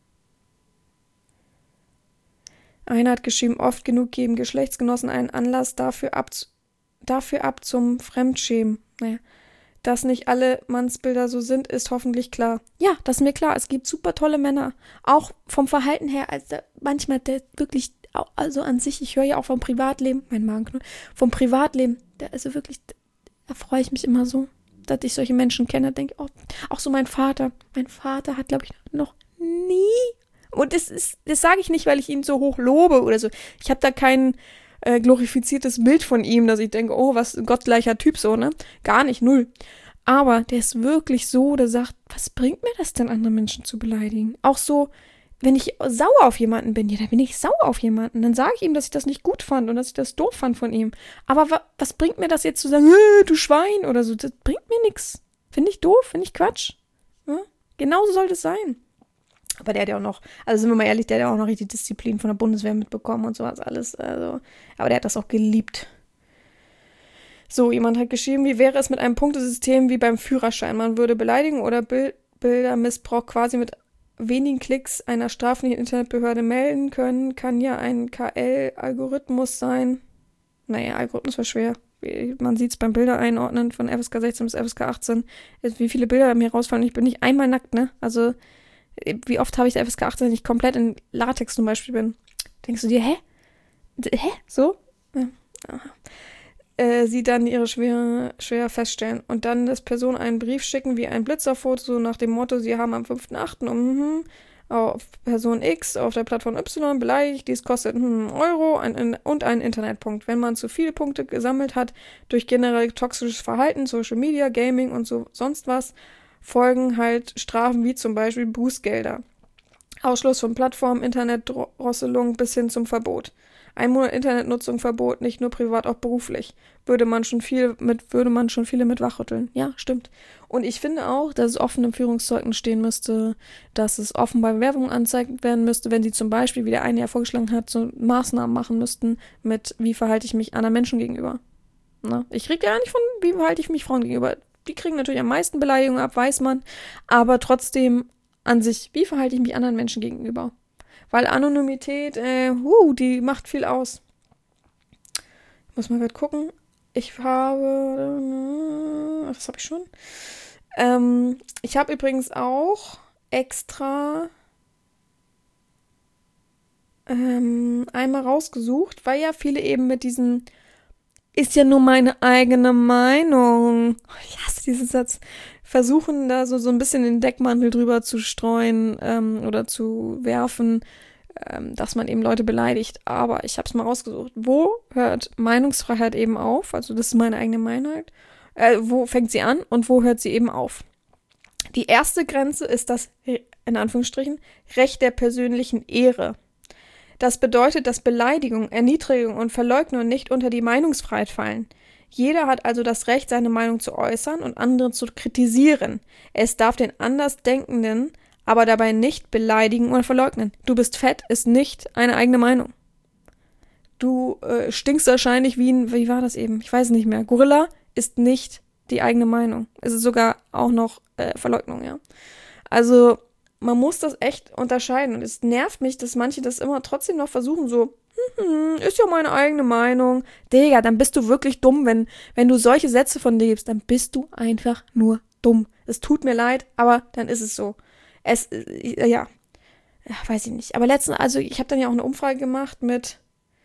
einer hat geschrieben, oft genug geben Geschlechtsgenossen einen Anlass dafür ab, dafür ab zum Fremdschämen. Naja, dass nicht alle Mannsbilder so sind, ist hoffentlich klar. Ja, das ist mir klar. Es gibt super tolle Männer. Auch vom Verhalten her, als der, manchmal der wirklich, also an sich, ich höre ja auch vom Privatleben, mein Magen knurrt, vom Privatleben, der, also wirklich, da freue ich mich immer so, dass ich solche Menschen kenne, denke, oh, auch so mein Vater. Mein Vater hat, glaube ich, noch nie, und das ist, das sage ich nicht, weil ich ihn so hoch lobe oder so. Ich habe da kein äh, glorifiziertes Bild von ihm, dass ich denke, oh, was ein gottgleicher Typ so, ne? Gar nicht, null. Aber der ist wirklich so, der sagt, was bringt mir das denn, andere Menschen zu beleidigen? Auch so, wenn ich sauer auf jemanden bin, ja, dann bin ich sauer auf jemanden. Dann sage ich ihm, dass ich das nicht gut fand und dass ich das doof fand von ihm. Aber wa- was bringt mir das jetzt zu sagen, du Schwein oder so? Das bringt mir nichts. Finde ich doof, finde ich Quatsch. Ja? Genauso sollte es sein. Aber der hat ja auch noch, also sind wir mal ehrlich, der hat ja auch noch richtig Disziplin von der Bundeswehr mitbekommen und sowas alles. Also, aber der hat das auch geliebt. So, jemand hat geschrieben, wie wäre es mit einem Punktesystem wie beim Führerschein? Man würde Beleidigung oder Bil- Bildermissbrauch quasi mit wenigen Klicks einer straflichen Internetbehörde melden können, kann ja ein K L-Algorithmus sein. Naja, Algorithmus war schwer. Man sieht es beim Bilder einordnen von F S K sechzehn bis F S K achtzehn. Wie viele Bilder mir rausfallen. Ich bin nicht einmal nackt, ne? Also, wie oft habe ich F S K achtzehn, wenn ich komplett in Latex zum Beispiel bin? Denkst du dir, hä? D- hä? So? Ja. Aha. Äh, sie dann ihre schwer, schwer feststellen und dann das Person einen Brief schicken wie ein Blitzerfoto, so nach dem Motto, sie haben am fünften achten um mhm, auf Person X auf der Plattform Y beleidigt, dies kostet einen Euro ein, und einen Internetpunkt. Wenn man zu viele Punkte gesammelt hat durch generell toxisches Verhalten, Social Media, Gaming und so sonst was, folgen halt Strafen wie zum Beispiel Bußgelder. Ausschluss von Plattformen, Internetdrosselung bis hin zum Verbot. Ein Monat Internetnutzung Verbot, nicht nur privat, auch beruflich. Würde man schon viel mit, würde man schon viele mit wachrütteln. Ja, stimmt. Und ich finde auch, dass es offen im Führungszeugnis stehen müsste, dass es offen bei Bewerbungen angezeigt werden müsste, wenn sie zum Beispiel, wie der eine ja vorgeschlagen hat, so Maßnahmen machen müssten mit, wie verhalte ich mich anderen Menschen gegenüber. Na, ich rede ja nicht von, wie verhalte ich mich Frauen gegenüber. Die kriegen natürlich am meisten Beleidigungen ab, weiß man. Aber trotzdem an sich, wie verhalte ich mich anderen Menschen gegenüber? Weil Anonymität, äh, uh, die macht viel aus. Ich muss mal gerade gucken. Ich habe, was habe ich schon? Ähm, ich habe übrigens auch extra ähm, einmal rausgesucht, weil ja viele eben mit diesem ist ja nur meine eigene Meinung. Ich hasse diesen Satz. Versuchen da so, so ein bisschen den Deckmantel drüber zu streuen ähm, oder zu werfen, ähm, dass man eben Leute beleidigt. Aber ich habe es mal rausgesucht. Wo hört Meinungsfreiheit eben auf? Also das ist meine eigene Meinung. Äh, wo fängt sie an und wo hört sie eben auf? Die erste Grenze ist das, in Anführungsstrichen, Recht der persönlichen Ehre. Das bedeutet, dass Beleidigung, Erniedrigung und Verleugnung nicht unter die Meinungsfreiheit fallen. Jeder hat also das Recht, seine Meinung zu äußern und andere zu kritisieren. Es darf den Andersdenkenden aber dabei nicht beleidigen oder verleugnen. Du bist fett ist nicht eine eigene Meinung. Du äh, stinkst wahrscheinlich wie ein, wie war das eben? Ich weiß nicht mehr. Gorilla ist nicht die eigene Meinung. Es ist sogar auch noch äh, Verleugnung, ja. Also man muss das echt unterscheiden. Und es nervt mich, dass manche das immer trotzdem noch versuchen, so, hm, ist ja meine eigene Meinung. Digga, dann bist du wirklich dumm, wenn, wenn du solche Sätze von dir gibst, dann bist du einfach nur dumm. Es tut mir leid, aber dann ist es so. Es, äh, ja, ja, weiß ich nicht. Aber letztens, also ich habe dann ja auch eine Umfrage gemacht mit,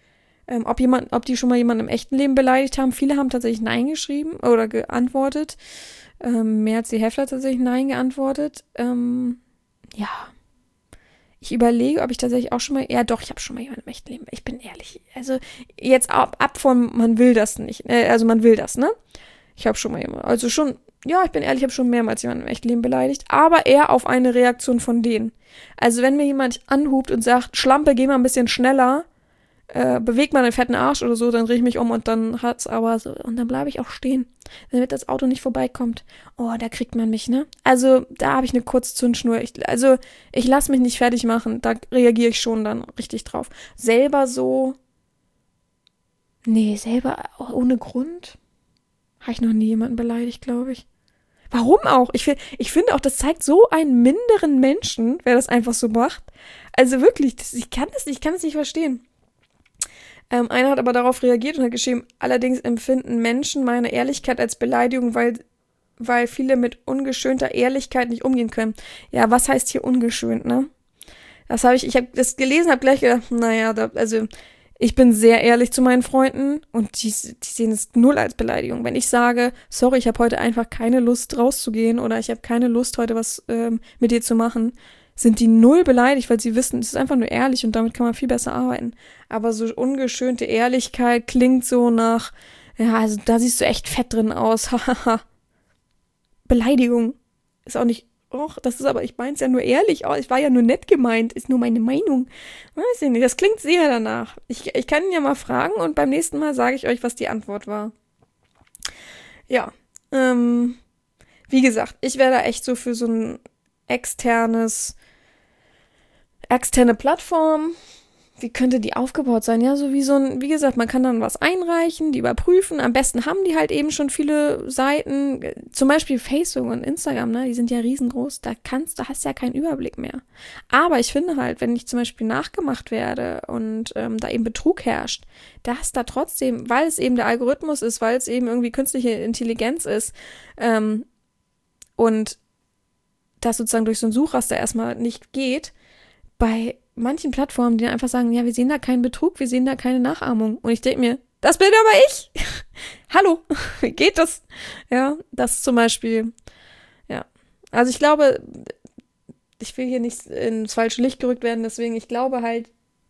ähm, ob jemand, ob die schon mal jemanden im echten Leben beleidigt haben. Viele haben tatsächlich Nein geschrieben oder geantwortet. Ähm, mehr als die Hälfte hat tatsächlich Nein geantwortet. Ähm, ja. Ich überlege, ob ich tatsächlich auch schon mal, ja doch, ich habe schon mal jemanden im echten Leben. Ich bin ehrlich. Also jetzt ab, ab von, man will das nicht. Äh, also man will das, ne? Ich habe schon mal jemanden, also schon, ja, ich bin ehrlich, ich habe schon mehrmals jemanden im echten Leben beleidigt, aber eher auf eine Reaktion von denen. Also wenn mir jemand anhupt und sagt, Schlampe, geh mal ein bisschen schneller, äh, beweg mal den fetten Arsch oder so, dann drehe ich mich um und dann hat's aber so, und dann bleibe ich auch stehen, damit das Auto nicht vorbeikommt. Oh, da kriegt man mich, ne? Also da habe ich eine Kurzzündschnur. Ich, also ich lasse mich nicht fertig machen, da reagiere ich schon dann richtig drauf. Selber so, nee, selber ohne Grund habe ich noch nie jemanden beleidigt, glaube ich. Warum auch? Ich, find, ich finde auch, das zeigt so einen minderen Menschen, wer das einfach so macht. Also wirklich, das, ich kann das nicht, ich kann das nicht verstehen. Ähm, einer hat aber darauf reagiert und hat geschrieben, allerdings empfinden Menschen meine Ehrlichkeit als Beleidigung, weil, weil viele mit ungeschönter Ehrlichkeit nicht umgehen können. Ja, was heißt hier ungeschönt, ne? Das habe ich, ich habe das gelesen, habe gleich gedacht, naja, da, also ich bin sehr ehrlich zu meinen Freunden und die, die sehen es null als Beleidigung. Wenn ich sage, sorry, ich habe heute einfach keine Lust rauszugehen oder ich habe keine Lust, heute was ähm, mit dir zu machen, sind die null beleidigt, weil sie wissen, es ist einfach nur ehrlich und damit kann man viel besser arbeiten. Aber so ungeschönte Ehrlichkeit klingt so nach, ja, also da siehst du echt fett drin aus, hahaha. Beleidigung ist auch nicht, och, das ist aber, ich meine es ja nur ehrlich, oh, ich war ja nur nett gemeint, ist nur meine Meinung. Weiß ich nicht, das klingt sehr danach. Ich, ich kann ihn ja mal fragen und beim nächsten Mal sage ich euch, was die Antwort war. Ja, ähm, wie gesagt, ich wäre da echt so für so ein externes externe Plattform, wie könnte die aufgebaut sein? Ja, so wie so ein, wie gesagt, man kann dann was einreichen, die überprüfen. Am besten haben die halt eben schon viele Seiten, zum Beispiel Facebook und Instagram, ne, die sind ja riesengroß, da kannst, da hast du ja keinen Überblick mehr. Aber ich finde halt, wenn ich zum Beispiel nachgemacht werde und ähm, da eben Betrug herrscht, dass da trotzdem, weil es eben der Algorithmus ist, weil es eben irgendwie künstliche Intelligenz ist, ähm, und das sozusagen durch so ein Suchraster erstmal nicht geht, bei manchen Plattformen, die einfach sagen, ja, wir sehen da keinen Betrug, wir sehen da keine Nachahmung. Und ich denke mir, das bin aber ich. Hallo, wie geht das? Ja, das zum Beispiel, ja. Also ich glaube, ich will hier nicht ins falsche Licht gerückt werden, deswegen, ich glaube halt,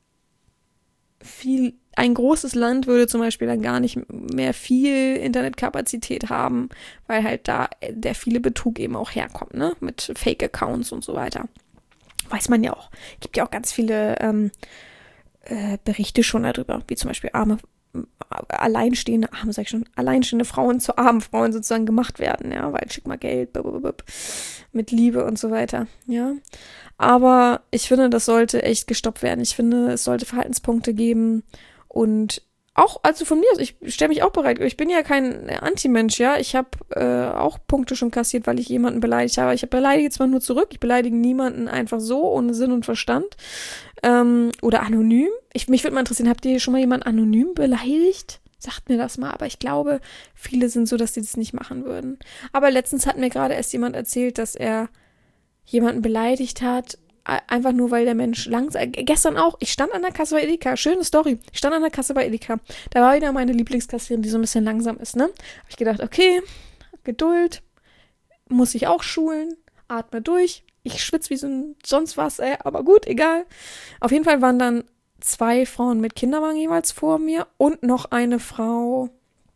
viel, ein großes Land würde zum Beispiel dann gar nicht mehr viel Internetkapazität haben, weil halt da der viele Betrug eben auch herkommt, ne, mit Fake-Accounts und so weiter. Weiß man ja auch. Gibt ja auch ganz viele ähm, äh, Berichte schon darüber, wie zum Beispiel arme, äh, alleinstehende, arme sag ich schon, alleinstehende Frauen zu armen Frauen sozusagen gemacht werden, ja, weil schick mal Geld, blablabla, mit Liebe und so weiter, ja. Aber ich finde, das sollte echt gestoppt werden. Ich finde, es sollte Verhaltenspunkte geben und auch, also von mir aus, ich stelle mich auch bereit. Ich bin ja kein Anti-Mensch, ja. Ich habe äh, auch Punkte schon kassiert, weil ich jemanden beleidigt habe. Ich beleidige zwar nur zurück, ich beleidige niemanden einfach so, ohne Sinn und Verstand. Ähm, oder anonym. Ich, mich würde mal interessieren, habt ihr schon mal jemanden anonym beleidigt? Sagt mir das mal. Aber ich glaube, viele sind so, dass die das nicht machen würden. Aber letztens hat mir gerade erst jemand erzählt, dass er jemanden beleidigt hat, einfach nur, weil der Mensch langsam, gestern auch, ich stand an der Kasse bei Edeka, schöne Story, ich stand an der Kasse bei Edeka, da war wieder meine Lieblingskassiererin, die so ein bisschen langsam ist, ne, hab ich gedacht, okay, Geduld, muss ich auch schulen, atme durch, ich schwitze wie so ein sonst was, ey, aber gut, egal. Auf jeden Fall waren dann zwei Frauen mit Kinderwagen jeweils vor mir und noch eine Frau,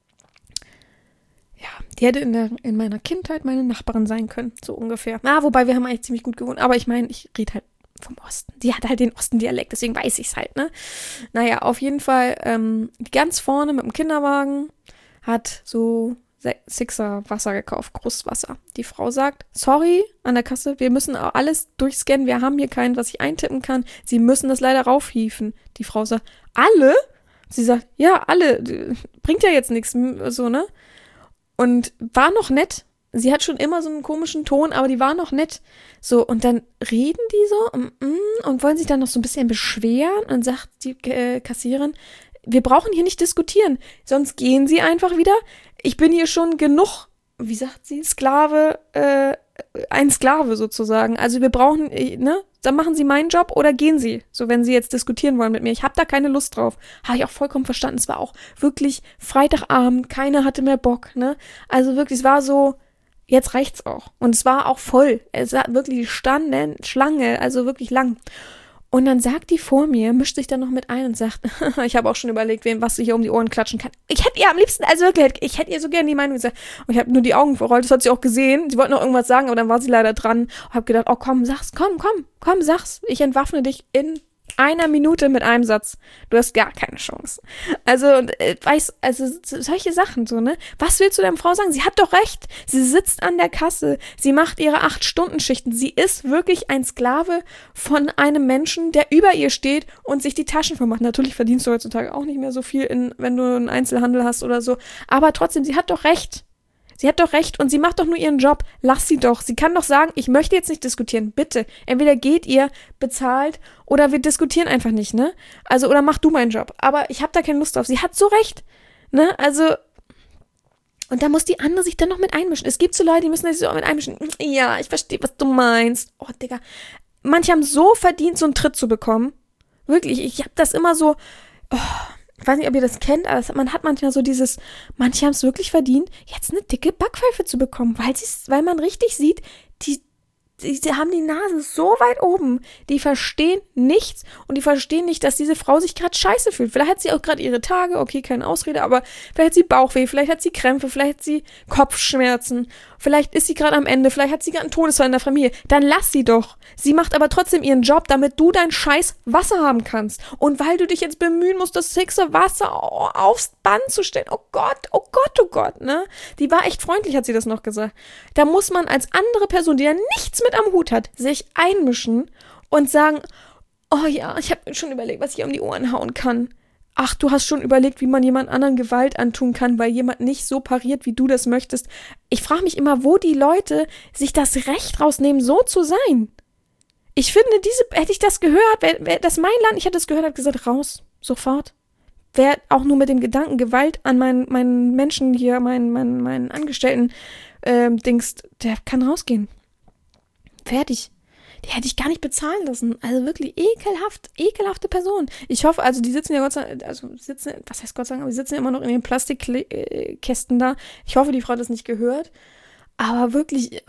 ja, die hätte in, der, in meiner Kindheit meine Nachbarin sein können, so ungefähr. Na, wobei, wir haben eigentlich ziemlich gut gewohnt, aber ich meine, ich rede halt vom Osten. Die hat halt den Ostendialekt, deswegen weiß ich es halt, ne? Naja, auf jeden Fall, ähm, ganz vorne mit dem Kinderwagen hat so Sixer Wasser gekauft, Krustwasser. Die Frau sagt, sorry, an der Kasse, wir müssen alles durchscannen, wir haben hier keinen, was ich eintippen kann. Sie müssen das leider raufhieven. Die Frau sagt, alle? Sie sagt, ja, alle, bringt ja jetzt nichts, so, ne? Und war noch nett. Sie hat schon immer so einen komischen Ton, aber die war noch nett. So, und dann reden die so mm, mm, und wollen sich dann noch so ein bisschen beschweren. Und sagt die äh, Kassiererin, wir brauchen hier nicht diskutieren, sonst gehen sie einfach wieder. Ich bin hier schon genug, wie sagt sie, Sklave, äh, ein Sklave sozusagen. Also wir brauchen, ne, Dann machen Sie meinen Job oder gehen Sie. So, wenn Sie jetzt diskutieren wollen mit mir. Ich habe da keine Lust drauf. Habe ich auch vollkommen verstanden. Es war auch wirklich Freitagabend. Keiner hatte mehr Bock, ne? Also wirklich, es war so, jetzt reicht's auch. Und es war auch voll. Es war wirklich standen, Schlange, also wirklich lang. Und dann sagt die vor mir, mischt sich dann noch mit ein und sagt, ich habe auch schon überlegt, wem was ich hier um die Ohren klatschen kann. Ich hätte ihr am liebsten, also wirklich, ich hätte ihr so gerne die Meinung gesagt. Und ich habe nur die Augen verrollt, das hat sie auch gesehen. Sie wollte noch irgendwas sagen, aber dann war sie leider dran. Und habe gedacht, oh komm, sag's, komm, komm, komm, sag's. Ich entwaffne dich in einer Minute mit einem Satz. Du hast gar keine Chance. Also, äh, weiß, also solche Sachen so, ne? Was willst du deiner Frau sagen? Sie hat doch recht. Sie sitzt an der Kasse. Sie macht ihre Acht-Stunden-Schichten. Sie ist wirklich ein Sklave von einem Menschen, der über ihr steht und sich die Taschen voll macht. Natürlich verdienst du heutzutage auch nicht mehr so viel, in, wenn du einen Einzelhandel hast oder so. Aber trotzdem, sie hat doch recht. Sie hat doch recht und sie macht doch nur ihren Job. Lass sie doch. Sie kann doch sagen, ich möchte jetzt nicht diskutieren. Bitte. Entweder geht ihr, bezahlt oder wir diskutieren einfach nicht, ne? Also, oder mach du meinen Job. Aber ich habe da keine Lust drauf. Sie hat so recht, ne? Also, und da muss die andere sich dann noch mit einmischen. Es gibt so Leute, die müssen sich so mit einmischen. Ja, ich verstehe, was du meinst. Oh, Digga. Manche haben so verdient, so einen Tritt zu bekommen. Wirklich, ich habe das immer so... Oh. Ich weiß nicht, ob ihr das kennt, aber man hat manchmal so dieses, manche haben es wirklich verdient, jetzt eine dicke Backpfeife zu bekommen, weil weil man richtig sieht, die, die, die haben die Nase so weit oben, die verstehen nichts und die verstehen nicht, dass diese Frau sich gerade scheiße fühlt. Vielleicht hat sie auch gerade ihre Tage, okay, keine Ausrede, aber vielleicht hat sie Bauchweh, vielleicht hat sie Krämpfe, vielleicht hat sie Kopfschmerzen, vielleicht ist sie gerade am Ende, vielleicht hat sie gerade einen Todesfall in der Familie. Dann lass sie doch. Sie macht aber trotzdem ihren Job, damit du dein scheiß Wasser haben kannst. Und weil du dich jetzt bemühen musst, das sechste Wasser aufs Band zu stellen. Oh Gott, oh Gott, oh Gott, ne? Die war echt freundlich, hat sie das noch gesagt. Da muss man als andere Person, die ja nichts mit am Hut hat, sich einmischen und sagen, oh ja, ich habe mir schon überlegt, was ich um die Ohren hauen kann. Ach, du hast schon überlegt, wie man jemand anderen Gewalt antun kann, weil jemand nicht so pariert, wie du das möchtest. Ich frage mich immer, wo die Leute sich das Recht rausnehmen, so zu sein. Ich finde, diese, hätte ich das gehört, wäre wär das mein Land, ich hätte das gehört, hätte gesagt, raus, sofort. Wer auch nur mit dem Gedanken Gewalt an meinen, meinen Menschen hier, meinen, meinen, meinen Angestellten ähm, Dings, der kann rausgehen. Fertig. Die hätte ich gar nicht bezahlen lassen. Also wirklich ekelhaft, ekelhafte Person. Ich hoffe, also die sitzen ja Gott sei Dank, also sitzen, was heißt Gott sei Dank, aber die sitzen ja immer noch in den Plastikkästen da. Ich hoffe, die Frau hat das nicht gehört. Aber wirklich,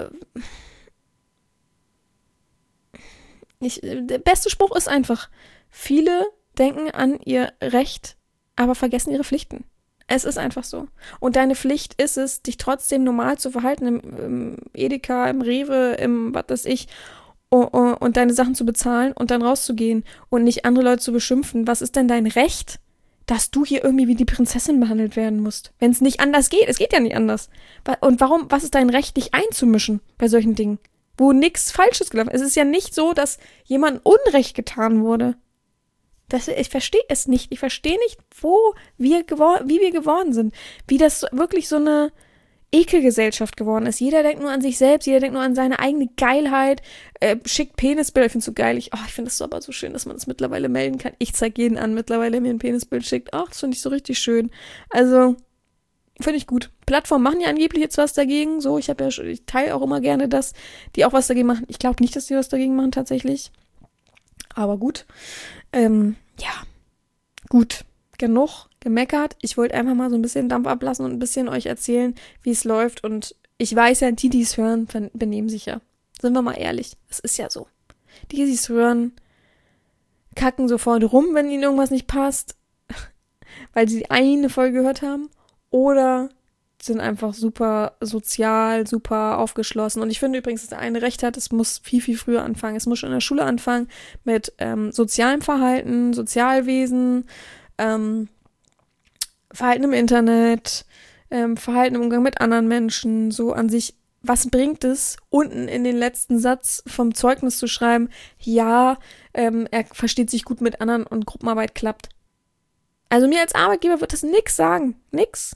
ich, der beste Spruch ist einfach, viele denken an ihr Recht, aber vergessen ihre Pflichten. Es ist einfach so. Und deine Pflicht ist es, dich trotzdem normal zu verhalten im, im Edeka, im Rewe, im was weiß ich, und deine Sachen zu bezahlen und dann rauszugehen und nicht andere Leute zu beschimpfen. Was ist denn dein Recht, dass du hier irgendwie wie die Prinzessin behandelt werden musst? Wenn es nicht anders geht, es geht ja nicht anders. Und warum, was ist dein Recht, dich einzumischen bei solchen Dingen, wo nichts Falsches gelaufen ist? Es ist ja nicht so, dass jemandem Unrecht getan wurde. Das, ich verstehe es nicht. Ich verstehe nicht, wo wir gewor- wie wir geworden sind. Wie das wirklich so eine Ekelgesellschaft geworden ist. Jeder denkt nur an sich selbst, jeder denkt nur an seine eigene Geilheit, äh, schickt Penisbilder, ich finde es so geil. Ich, oh, ich finde es so aber so schön, dass man das mittlerweile melden kann. Ich zeige jeden an, mittlerweile, der mir ein Penisbild schickt. Ach, das finde ich so richtig schön. Also, finde ich gut. Plattformen machen ja angeblich jetzt was dagegen. So, ich habe ja, ich teile auch immer gerne das, die auch was dagegen machen. Ich glaube nicht, dass die was dagegen machen, tatsächlich. Aber gut. Ähm, ja. Gut. Genug gemeckert. Ich wollte einfach mal so ein bisschen Dampf ablassen und ein bisschen euch erzählen, wie es läuft. Und ich weiß ja, die, die es hören, benehmen sich ja. Sind wir mal ehrlich. Es ist ja so. Die, die es hören, kacken sofort rum, wenn ihnen irgendwas nicht passt, weil sie eine Folge gehört haben. Oder sind einfach super sozial, super aufgeschlossen. Und ich finde übrigens, dass der eine recht hat, es muss viel, viel früher anfangen. Es muss schon in der Schule anfangen mit ähm, sozialem Verhalten, Sozialwesen, ähm, Verhalten im Internet, ähm, Verhalten im Umgang mit anderen Menschen, so an sich, was bringt es, unten in den letzten Satz vom Zeugnis zu schreiben, ja, ähm, er versteht sich gut mit anderen und Gruppenarbeit klappt. Also mir als Arbeitgeber wird das nix sagen, nix.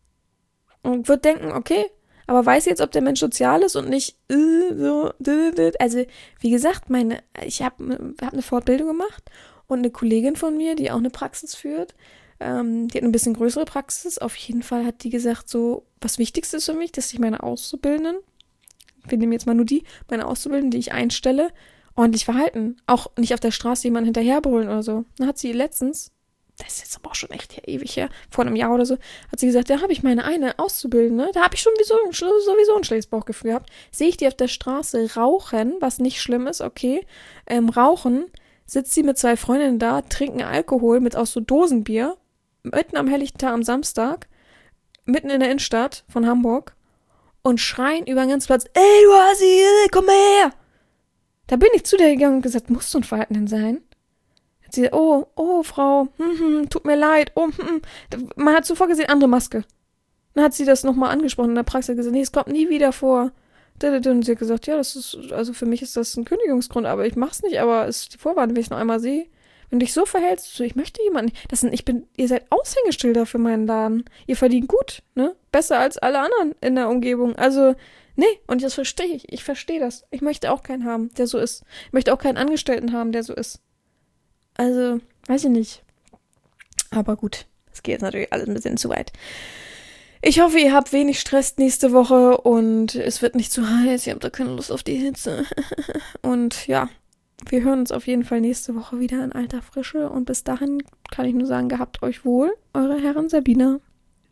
Und wird denken, okay, aber weiß jetzt, ob der Mensch sozial ist und nicht äh, so, also wie gesagt, meine, ich habe hab eine Fortbildung gemacht und eine Kollegin von mir, die auch eine Praxis führt, ähm, die hat eine bisschen größere Praxis. Auf jeden Fall hat die gesagt, so, was Wichtigste ist für mich, dass ich meine Auszubildenden, wir nehmen jetzt mal nur die, meine Auszubildenden, die ich einstelle, ordentlich verhalten. Auch nicht auf der Straße jemanden hinterherbrüllen oder so. Dann hat sie letztens, das ist jetzt aber auch schon echt her, ewig her, vor einem Jahr oder so, hat sie gesagt, da habe ich meine eine Auszubildende, da habe ich schon sowieso, sowieso ein schlechtes Bauchgefühl gehabt. Sehe ich die auf der Straße rauchen, was nicht schlimm ist, okay, ähm, rauchen, sitzt sie mit zwei Freundinnen da, trinken Alkohol mit aus so Dosenbier, mitten am helllichten Tag am Samstag, mitten in der Innenstadt von Hamburg und schreien über den ganzen Platz, ey, du Hasi, komm mal her! Da bin ich zu der gegangen und gesagt, muss so ein Verhalten denn sein? Hat sie gesagt, oh, oh, Frau, hm, hm, tut mir leid, oh, hm, hm. Man hat zuvor gesehen, andere Maske. Dann hat sie das nochmal angesprochen in der Praxis, hat gesagt, nee, es kommt nie wieder vor. Und sie hat gesagt, ja, das ist, also für mich ist das ein Kündigungsgrund, aber ich mach's nicht, aber es ist die Vorwarnung, wenn ich noch einmal sehe. Wenn du dich so verhältst, so, ich möchte jemanden, das sind, ich bin, ihr seid Aushängeschilder für meinen Laden. Ihr verdient gut, ne? Besser als alle anderen in der Umgebung. Also, nee, und das verstehe ich. Ich verstehe das. Ich möchte auch keinen haben, der so ist. Ich möchte auch keinen Angestellten haben, der so ist. Also, weiß ich nicht. Aber gut, das geht jetzt natürlich alles ein bisschen zu weit. Ich hoffe, ihr habt wenig Stress nächste Woche und es wird nicht zu heiß. Ihr habt da keine Lust auf die Hitze. Und ja, wir hören uns auf jeden Fall nächste Woche wieder in alter Frische. Und bis dahin kann ich nur sagen, gehabt euch wohl, eure Herren Sabina.